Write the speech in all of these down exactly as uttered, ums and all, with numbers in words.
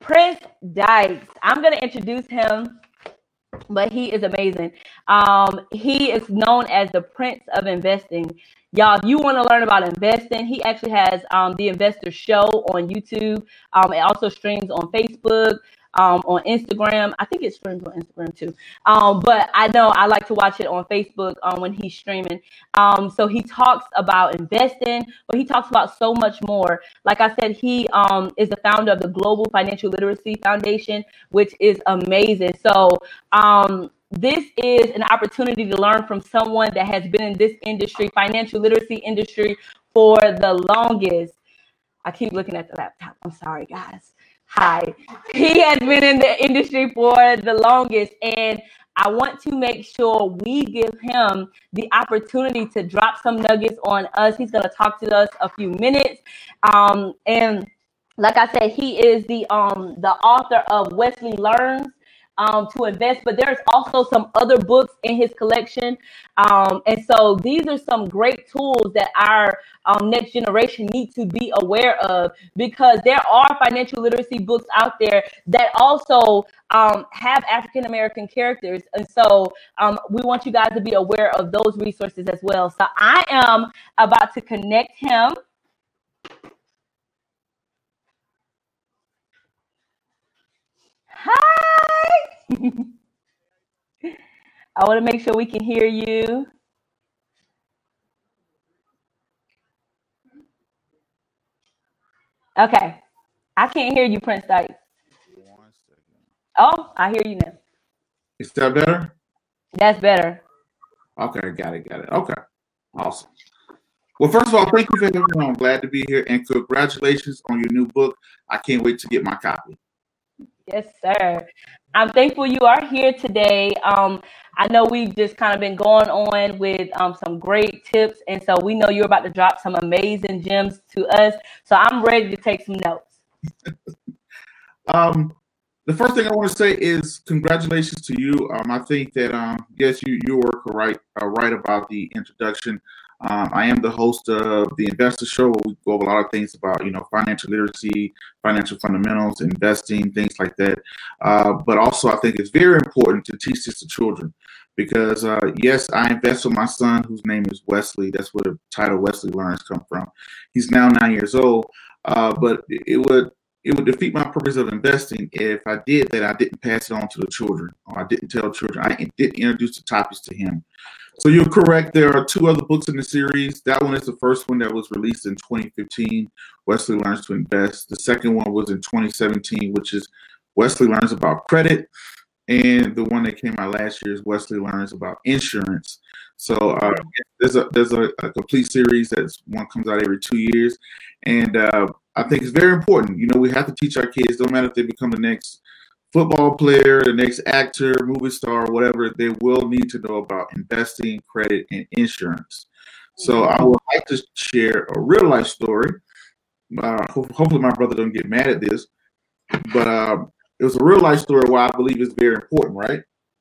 Prince Dykes. I'm going to introduce him, but he is amazing. Um, he is known as the Prince of Investing. Y'all, if you want to learn about investing, he actually has um, the Investor Show on YouTube. Um, it also streams on Facebook, um, on Instagram. I think it streams on Instagram too. Um, but I know I like to watch it on Facebook um, when he's streaming. Um, so he talks about investing, but he talks about so much more. Like I said, he um, is the founder of the Global Financial Literacy Foundation, which is amazing. So um, this is an opportunity to learn from someone that has been in this industry, financial literacy industry, for the longest. I keep looking at the laptop. I'm sorry, guys. Hi. He has been in the industry for the longest, and I want to make sure we give him the opportunity to drop some nuggets on us. He's going to talk to us a few minutes. Um, and like I said, he is the um, the author of Wesley Learns Um, to Invest, but there's also some other books in his collection. Um, and so these are some great tools that our um, next generation need to be aware of, because there are financial literacy books out there that also um, have African-American characters. And so um, we want you guys to be aware of those resources as well. So I am about to connect him. Hi. I want to make sure we can hear you. Okay. I can't hear you, Prince Dykes. One second. Oh, I hear you now. Is that better? That's better. Okay, got it, got it. Okay, awesome. Well, first of all, thank you for having me. I'm glad to be here, and congratulations on your new book. I can't wait to get my copy. Yes, sir. I'm thankful you are here today. Um, I know we've just kind of been going on with um, some great tips, and so we know you're about to drop some amazing gems to us. So I'm ready to take some notes. um, the first thing I want to say is congratulations to you. Um, I think that um, yes, you you were right uh, right about the introduction. Um, I am the host of the Investor Show, where we go over a lot of things about, you know, financial literacy, financial fundamentals, investing, things like that. Uh, but also, I think it's very important to teach this to children, because, uh, yes, I invest with my son, whose name is Wesley. That's where the title Wesley Learns come from. He's now nine years old, uh, but it would it would defeat my purpose of investing if I did that. I didn't pass it on to the children, or I didn't tell children. I didn't introduce the topics to him. So you're correct. There are two other books in the series. That one is the first one that was released in twenty fifteen, Wesley Learns to Invest. The second one was in twenty seventeen, which is Wesley Learns About Credit. And the one that came out last year is Wesley Learns About Insurance. So uh, there's a there's a, a complete series that's one comes out every two years. And uh, I think it's very important. You know, we have to teach our kids, no matter if they become the next football player, the next actor, movie star, whatever, they will need to know about investing, credit, and insurance. So I would like to share a real life story. Uh, ho- hopefully my brother doesn't get mad at this, but uh, it was a real life story why I believe it's very important, right?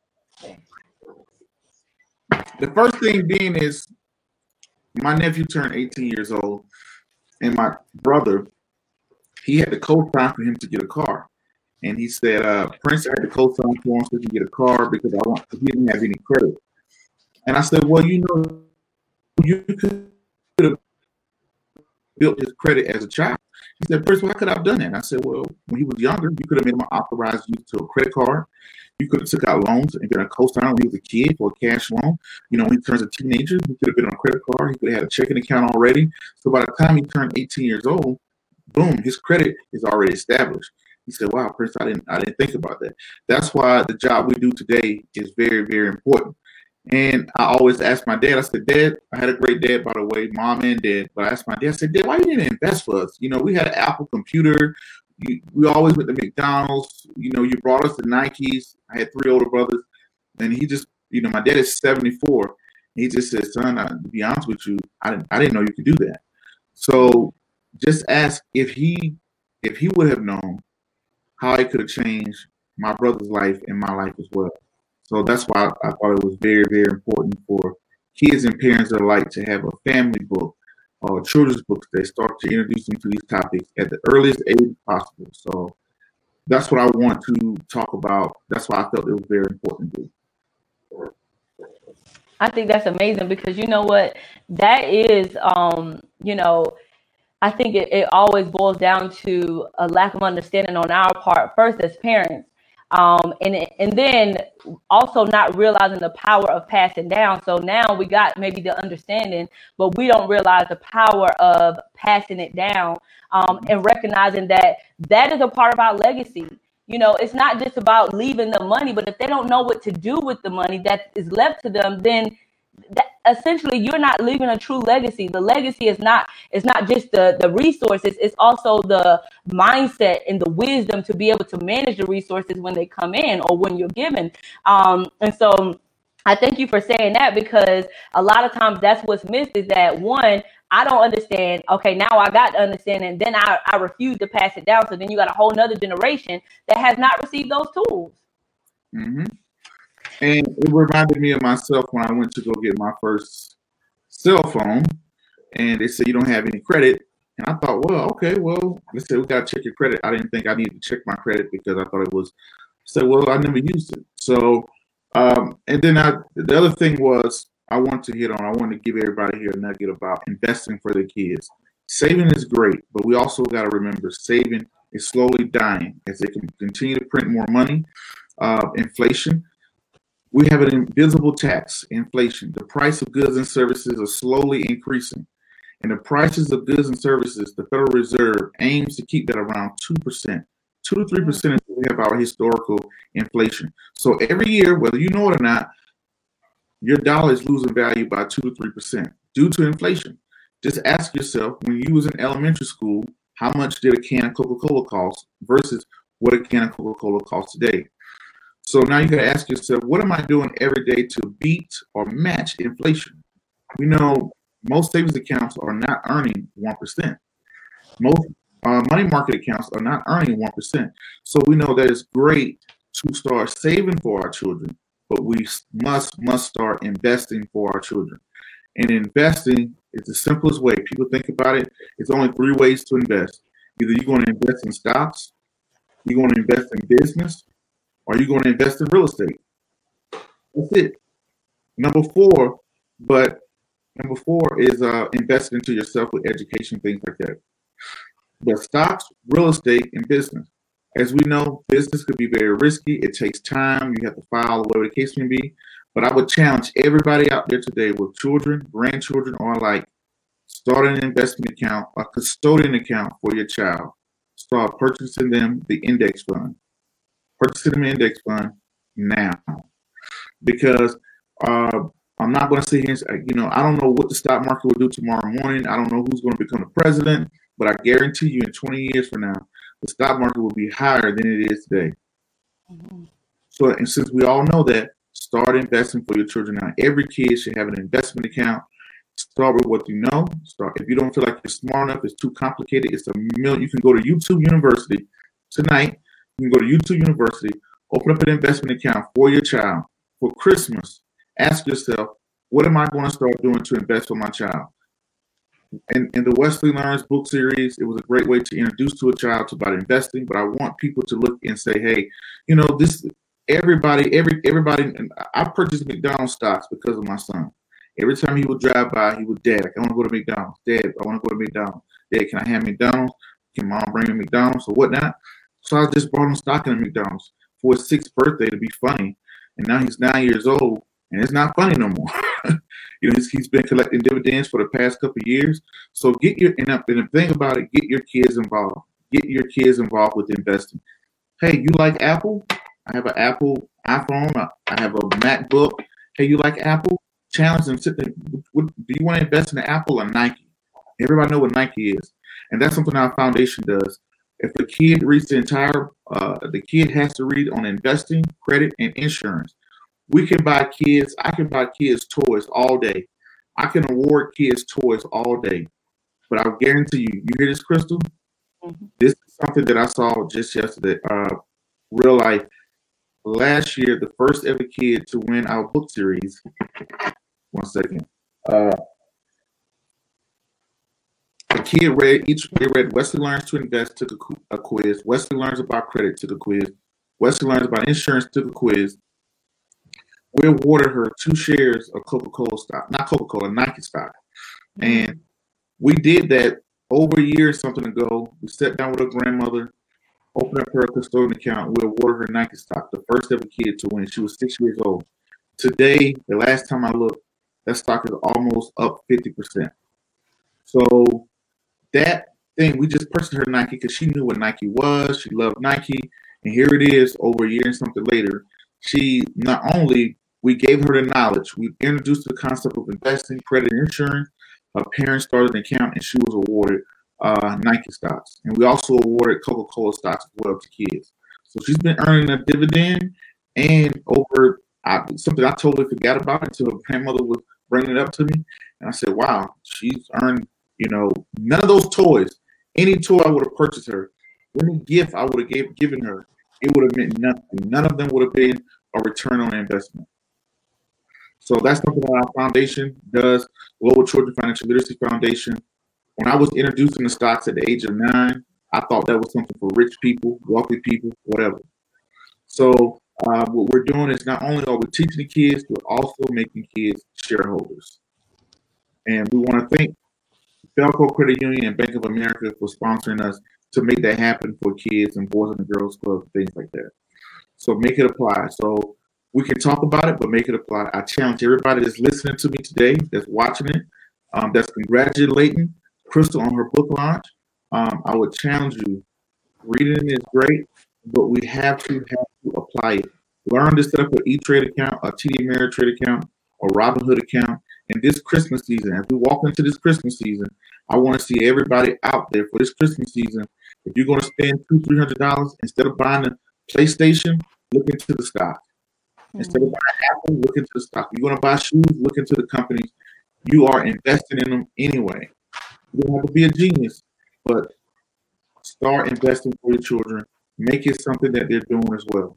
The first thing being is my nephew turned eighteen years old, and my brother, he had to co-sign for him to get a car. And he said, uh, Prince, I had to co-sign for him so he could get a car because I want he didn't have any credit. And I said, well, you know, you could have built his credit as a child. He said, Prince, why could I have done that? And I said, well, when he was younger, you could have made him authorized use to a credit card. You could have took out loans and been a co-signer when he was a kid for a cash loan. You know, when he turns a teenager, he could have been on a credit card. He could have had a checking account already. So by the time he turned eighteen years old, boom, his credit is already established. He said, wow, Prince, I didn't I didn't think about that. That's why the job we do today is very, very important. And I always ask my dad, I said, Dad, I had a great dad, by the way, mom and dad. But I asked my dad, I said, Dad, why you didn't invest for us? You know, we had an Apple computer. You, we always went to McDonald's. You know, you brought us to Nikes. I had three older brothers. And he just, you know, my dad is seventy-four. He just said, son, I, to be honest with you, I didn't, I didn't know you could do that. So just ask if he, if he would have known how it could have changed my brother's life and my life as well. So that's why I, I thought it was very, very important for kids and parents alike to have a family book or children's books that start to introduce them to these topics at the earliest age possible. So that's what I want to talk about. That's why I felt it was very important to do. I think that's amazing because you know what, that is, um, you know, I think it, it always boils down to a lack of understanding on our part, first as parents, um, and and then also not realizing the power of passing down. So now we got maybe the understanding, but we don't realize the power of passing it down, um, and recognizing that that is a part of our legacy. You know, it's not just about leaving the money, but if they don't know what to do with the money that is left to them, then that essentially you're not leaving a true legacy. The legacy is not it's not just the the resources, it's also the mindset and the wisdom to be able to manage the resources when they come in or when you're given. Um, and so I thank you for saying that, because a lot of times that's what's missed, is that one, I don't understand. Okay, now I got to understand, and then I, I refuse to pass it down. So then you got a whole nother generation that has not received those tools. Mm-hmm. And it reminded me of myself when I went to go get my first cell phone, and they said you don't have any credit. And I thought, well, okay, well, they said we got to check your credit. I didn't think I needed to check my credit because I thought it was. I said, well, I never used it. So, um, and then I, the other thing was I want to hit on. I want to give everybody here a nugget about investing for their kids. Saving is great, but we also got to remember saving is slowly dying as they can continue to print more money. Uh, inflation. We have an invisible tax, inflation. The price of goods and services are slowly increasing. And the prices of goods and services, the Federal Reserve aims to keep that around two percent. two to three percent is what we have our historical inflation. So every year, whether you know it or not, your dollar is losing value by two to three percent due to inflation. Just ask yourself, when you was in elementary school, how much did a can of Coca-Cola cost versus what a can of Coca-Cola costs today? So now you got to ask yourself, what am I doing every day to beat or match inflation? We know most savings accounts are not earning one percent. Most uh, money market accounts are not earning one percent. So we know that it's great to start saving for our children, but we must, must start investing for our children. And investing is the simplest way. People think about it. It's only three ways to invest. Either you're going to invest in stocks, you're going to invest in business, or you're going to invest in real estate. That's it. Number four, but number four is uh, invest into yourself with education, things like that. But stocks, real estate, and business. As we know, business could be very risky. It takes time. You have to file, whatever the case may be. But I would challenge everybody out there today with children, grandchildren, or like, start an investment account, a custodian account for your child. Start purchasing them the index fund. Purchasing them index fund now. Because uh, I'm not going to sit here and say, you know, I don't know what the stock market will do tomorrow morning. I don't know who's going to become the president. But I guarantee you in twenty years from now, the stock market will be higher than it is today. Mm-hmm. So, and since we all know that, start investing for your children now. Every kid should have an investment account. Start with what you know. Start. If you don't feel like you're smart enough, it's too complicated. It's a million. You can go to YouTube University tonight. You can go to YouTube University, open up an investment account for your child. For Christmas, ask yourself, what am I going to start doing to invest for my child? And in the Wesley Learns book series, it was a great way to introduce to a child about investing. But I want people to look and say, hey, you know, this everybody, every everybody, and I purchased McDonald's stocks because of my son. Every time he would drive by, he would, Dad, I want to go to McDonald's. Dad, I want to go to McDonald's. Dad, can I have McDonald's? Can Mom bring me McDonald's or whatnot? So I just bought him stock in McDonald's for his sixth birthday to be funny. And now he's nine years old, and it's not funny no more. You know, he's, he's been collecting dividends for the past couple of years. So get your, and the thing about it, get your kids involved. Get your kids involved with investing. Hey, you like Apple? I have an Apple iPhone. I have a MacBook. Hey, you like Apple? Challenge them. Sit there. What, do you want to invest in Apple or Nike? Everybody know what Nike is. And that's something our foundation does. If the kid reads the entire, uh, the kid has to read on investing, credit, and insurance. We can buy kids, I can buy kids toys all day. I can award kids toys all day. But I guarantee you, you hear this, Crystal? Mm-hmm. This is something that I saw just yesterday, uh, real life. Last year, the first ever kid to win our book series. One second. Uh, The kid read each. They read Wesley Learns to Invest, took a, a quiz. Wesley Learns About Credit, took a quiz. Wesley Learns About Insurance, took a quiz. We awarded her two shares of Coca-Cola stock, not Coca-Cola, Nike stock, and we did that over a year something ago. We sat down with her grandmother, opened up her custodian account. We awarded her Nike stock, the first ever kid to win. She was six years old. Today, the last time I looked, that stock is almost up fifty percent. So that thing, we just purchased her Nike because she knew what Nike was. She loved Nike. And here it is, over a year and something later. She not only, we gave her the knowledge, we introduced the concept of investing, credit, and insurance. Her parents started an account, and she was awarded uh, Nike stocks. And we also awarded Coca-Cola stocks as well to kids. So she's been earning a dividend, and over I, something I totally forgot about until her grandmother was bringing it up to me. And I said, wow, she's earned, you know, none of those toys, any toy I would have purchased her, any gift I would have gave, given her, it would have meant nothing. None of them would have been a return on investment. So that's something that our foundation does, Global Children Financial Literacy Foundation. When I was introducing the stocks at the age of nine, I thought that was something for rich people, wealthy people, whatever. So uh, what we're doing is not only are we teaching the kids, but also making kids shareholders. And we want to thank Belco Credit Union and Bank of America for sponsoring us to make that happen for kids and Boys and Girls Club, things like that. So make it apply. So we can talk about it, but make it apply. I challenge everybody that's listening to me today, that's watching it, um, that's congratulating Crystal on her book launch. Um, I would challenge you. Reading is great, but we have to have to apply it. Learn to set up an E-Trade account, a T D Ameritrade account, a Robinhood account. And this Christmas season, as we walk into this Christmas season, I want to see everybody out there for this Christmas season. If you're going to spend two, three hundred dollars instead of buying a PlayStation, look into the stock. Mm-hmm. Instead of buying Apple, look into the stock. If you're going to buy shoes, look into the companies. You are investing in them anyway. You don't have to be a genius, but start investing for your children. Make it something that they're doing as well.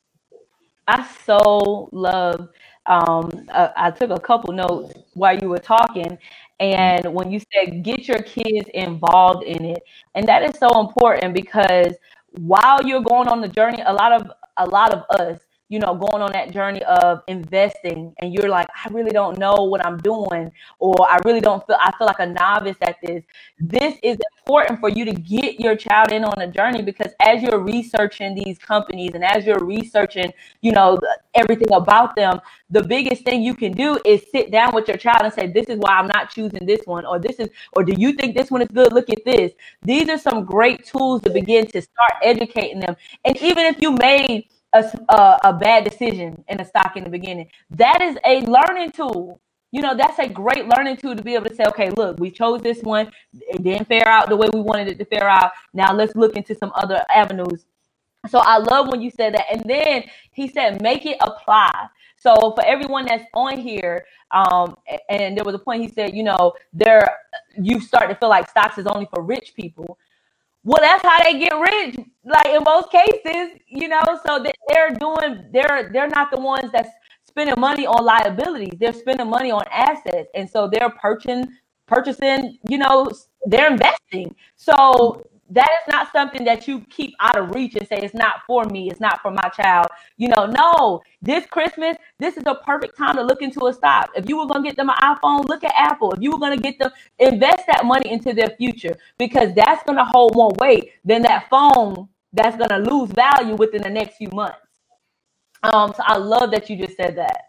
I so love, um, uh, I took a couple notes while you were talking, and when you said get your kids involved in it, and that is so important because while you're going on the journey, a lot of a lot of us, you know, going on that journey of investing, and you're like, I really don't know what I'm doing, or I really don't feel, I feel like a novice at this. This is important for you to get your child in on a journey, because as you're researching these companies and as you're researching, you know, everything about them, the biggest thing you can do is sit down with your child and say, this is why I'm not choosing this one, or this is, or do you think this one is good? Look at this. These are some great tools to begin to start educating them. And even if you made A, a, a bad decision in a stock in the beginning, that is a learning tool. You know, that's a great learning tool to be able to say, okay, look, we chose this one. It didn't fare out the way we wanted it to fare out. Now let's look into some other avenues. So I love when you said that. And then he said, make it apply. So for everyone that's on here, um, and there was a point he said, you know, there you start to feel like stocks is only for rich people. Well, that's how they get rich. Like in most cases, you know, so they're doing, they're they're not the ones that's spending money on liabilities. They're spending money on assets. And so they're purchasing, purchasing, you know, they're investing. So that is not something that you keep out of reach and say, it's not for me, it's not for my child. You know, no, this Christmas, this is a perfect time to look into a stock. If you were going to get them an iPhone, look at Apple. If you were going to get them, invest that money into their future, because that's going to hold more weight than that phone that's going to lose value within the next few months. Um, so I love that you just said that.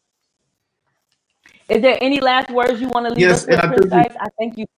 Is there any last words you want to leave yes, us with, and Chris I, Dykes? I thank you.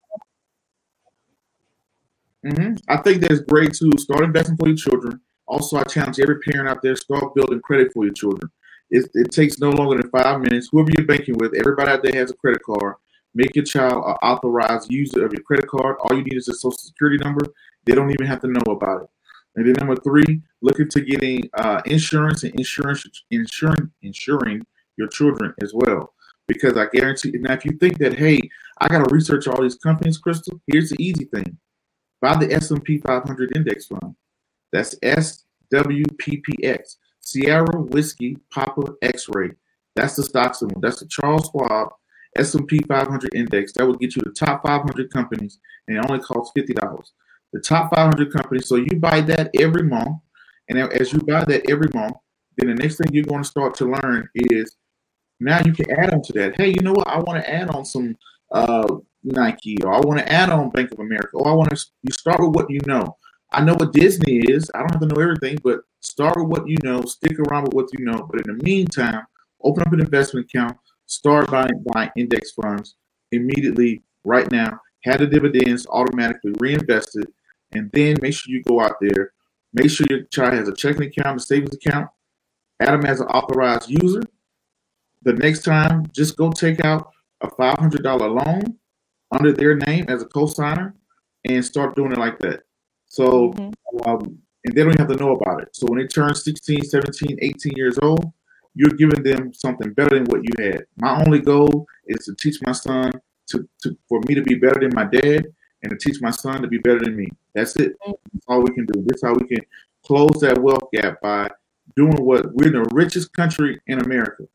Mm-hmm. I think that it's great to start investing for your children. Also, I challenge every parent out there, start building credit for your children. It, it takes no longer than five minutes. Whoever you're banking with, everybody out there has a credit card. Make your child an authorized user of your credit card. All you need is a social security number. They don't even have to know about it. And then number three, look into getting uh, insurance and insurance, insuring, insuring your children as well. Because I guarantee, now if you think that, hey, I got to research all these companies, Crystal, here's the easy thing. Buy the S and P five hundred index fund. That's S W P P X, Sierra Whiskey Papa X-Ray. That's the stock symbol. That's the Charles Schwab. S and P five hundred index. That will get you the top five hundred companies, and it only costs fifty dollars. The top five hundred companies. So you buy that every month, and as you buy that every month, then the next thing you're going to start to learn is now you can add on to that. Hey, you know what? I want to add on some uh, Nike, or I want to add on Bank of America, or I want to. You start with what you know. I know what Disney is. I don't have to know everything, but start with what you know. Stick around with what you know. But in the meantime, open up an investment account. Start buying, buying index funds immediately, right now. Have the dividends automatically reinvested, and then make sure you go out there. Make sure your child has a checking account, a savings account. Add them as an authorized user. The next time, just go take out a five hundred dollars loan under their name as a co-signer and start doing it like that. So, mm-hmm. um, and they don't have to know about it. So when they turn sixteen, seventeen, eighteen years old, you're giving them something better than what you had. My only goal is to teach my son to, to for me to be better than my dad, and to teach my son to be better than me. That's it. That's all we can do. This is how we can close that wealth gap, by doing what we're in the richest country in America.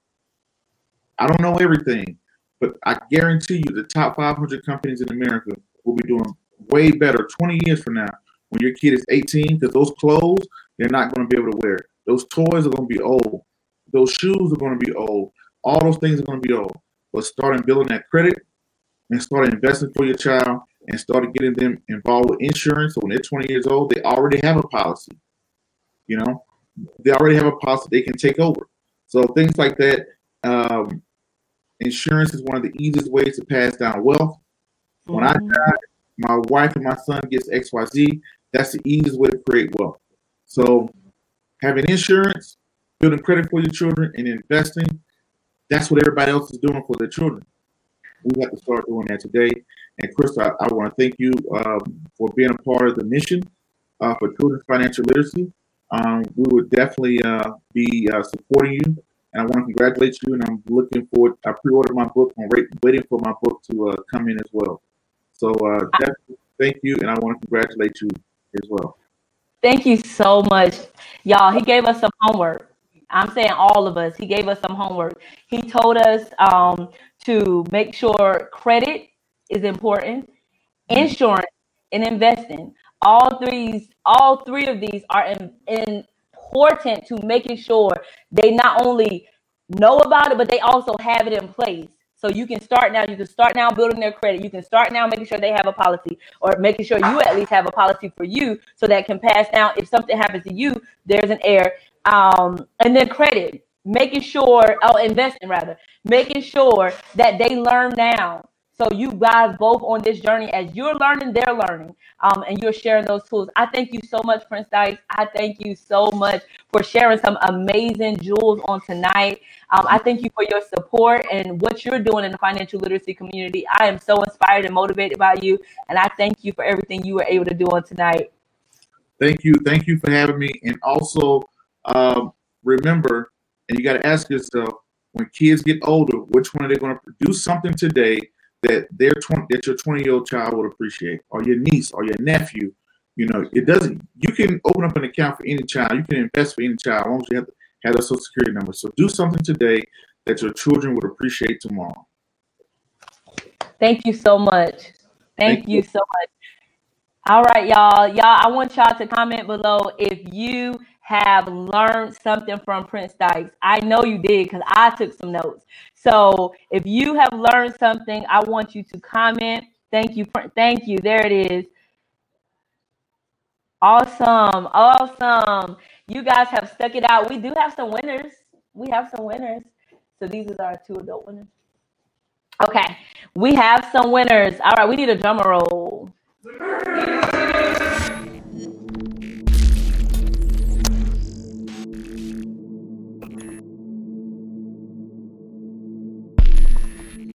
I don't know everything, but I guarantee you the top five hundred companies in America will be doing way better twenty years from now when your kid is eighteen, because those clothes, they're not going to be able to wear. Those toys are going to be old. Those shoes are going to be old. All those things are going to be old. But start building that credit and start investing for your child and start getting them involved with insurance. So when they're twenty years old, they already have a policy. You know, they already have a policy they can take over. So things like that. Um, insurance is one of the easiest ways to pass down wealth. When mm-hmm. I die, my wife and my son gets X Y Z. That's the easiest way to create wealth. So having insurance, building credit for your children, and investing, that's what everybody else is doing for their children. We have to start doing that today. And Chris, I, I want to thank you um, for being a part of the mission uh, for children's financial literacy. Um, we would definitely uh, be uh, supporting you. And I want to congratulate you, and I'm looking forward. I pre-ordered my book. I'm waiting for my book to uh, come in as well. So uh, definitely thank you, and I want to congratulate you as well. Thank you so much. Y'all, he gave us some homework. I'm saying all of us. He gave us some homework. He told us um, to make sure credit is important, insurance, and investing. All three, all three of these are in, important to making sure they not only know about it, but they also have it in place. So you can start now. You can start now building their credit. You can start now making sure they have a policy, or making sure you at least have a policy for you, so that can pass down. If something happens to you, there's an heir. Um, and then credit, making sure, oh, investing rather, making sure that they learn now. So you guys both on this journey, as you're learning, they're learning, um, and you're sharing those tools. I thank you so much, Prince Dykes. I thank you so much for sharing some amazing jewels on tonight. Um, I thank you for your support and what you're doing in the financial literacy community. I am so inspired and motivated by you, and I thank you for everything you were able to do on tonight. Thank you. Thank you for having me. And also, um, remember, and you got to ask yourself, when kids get older, which one are they going to do something today that their twenty that your twenty-year-old child would appreciate, or your niece or your nephew? You know, it doesn't. You can open up an account for any child. You can invest for any child, as long as you have to have a social security number. So do something today that your children would appreciate tomorrow. Thank you so much. Thank, Thank you. you so much. All right, y'all. Y'all, I want y'all to comment below if you have learned something from Prince Dykes. I know you did, because I took some notes. So if you have learned something, I want you to comment. Thank you. Thank you. There it is. Awesome. Awesome. You guys have stuck it out. We do have some winners. We have some winners. So these are our two adult winners. Okay. We have some winners. All right. We need a drum roll.